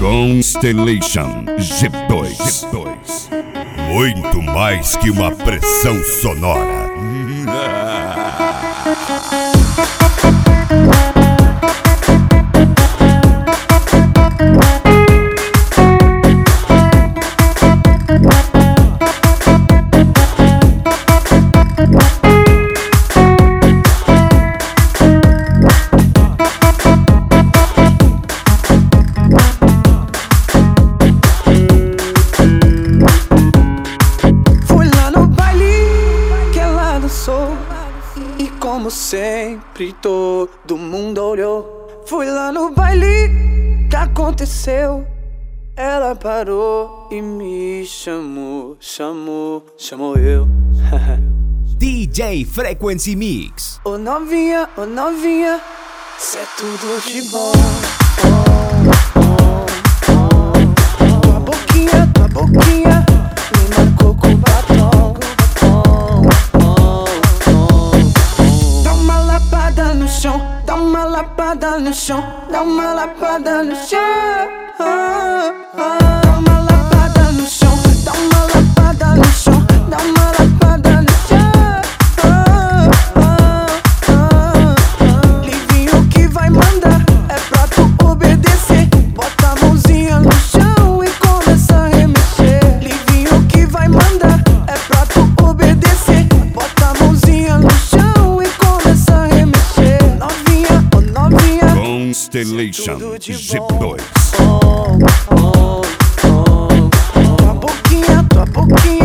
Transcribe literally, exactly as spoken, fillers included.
Constellation G dois. Muito mais que uma pressão sonora. E como sempre todo mundo olhou. Fui lá no baile, que aconteceu? Ela parou e me chamou, chamou, chamou eu. D J Frequency Mix. Ô novinha, ô novinha, cê é tudo de bom. Tua boquinha, tua boquinha me marcou com batom. Dá uma lapada no chão, dá uma lapada no chão, dá uma lapada no chão. Dá uma lapada no chão, dá uma lapada no chão, dá uma lapada no chão. Livinho que vai mandar, é pra tu obedecer. Bota a mãozinha no chão e começa a remexer. Livinho que vai mandar, é pra tu obedecer. Bota a mãozinha no chão e começa a remexer. Novinha, oh novinha, Constellation G dois. tua boquinha, tua boquinha